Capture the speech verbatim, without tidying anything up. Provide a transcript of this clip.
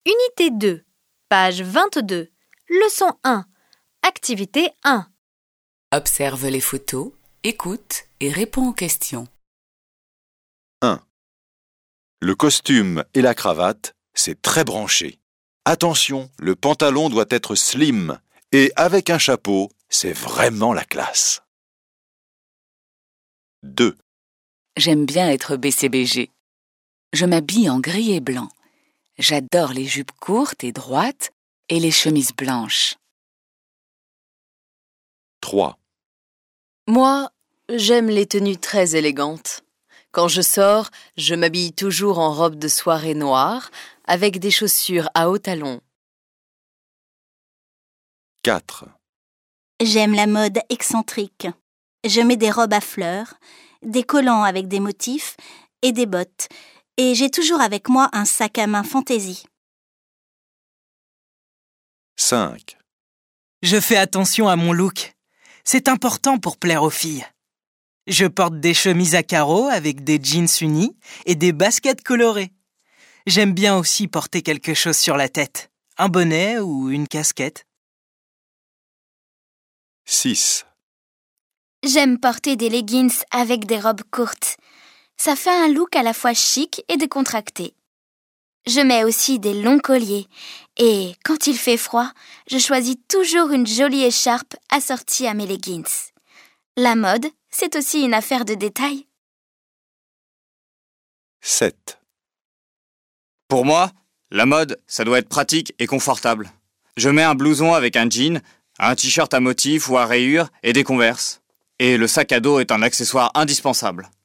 Unité deux, page vingt-deux, leçon un, activité un. Observe les photos, écoute et réponds aux questions. un. Le costume et la cravate, c'est très branché. Attention, le pantalon doit être slim et avec un chapeau, c'est vraiment la classe. deux. J'aime bien être B C B G. Je m'habille en gris et blanc. J'adore les jupes courtes et droites et les chemises blanches. trois. Moi, j'aime les tenues très élégantes. Quand je sors, je m'habille toujours en robe de soirée noire avec des chaussures à hauts talons. quatre. J'aime la mode excentrique. Je mets des robes à fleurs, des collants avec des motifs et des bottes. Et j'ai toujours avec moi un sac à main fantaisie. cinq. Je fais attention à mon look. C'est important pour plaire aux filles. Je porte des chemises à carreaux avec des jeans unis et des baskets colorées. J'aime bien aussi porter quelque chose sur la tête, un bonnet ou une casquette. six. J'aime porter des leggings avec des robes courtes. Ça fait un look à la fois chic et décontracté. Je mets aussi des longs colliers et, quand il fait froid, je choisis toujours une jolie écharpe assortie à mes leggings. La mode, c'est aussi une affaire de détail. sept. Pour moi, la mode, ça doit être pratique et confortable. Je mets un blouson avec un jean, un t-shirt à motif ou à rayures et des Converse. Et le sac à dos est un accessoire indispensable.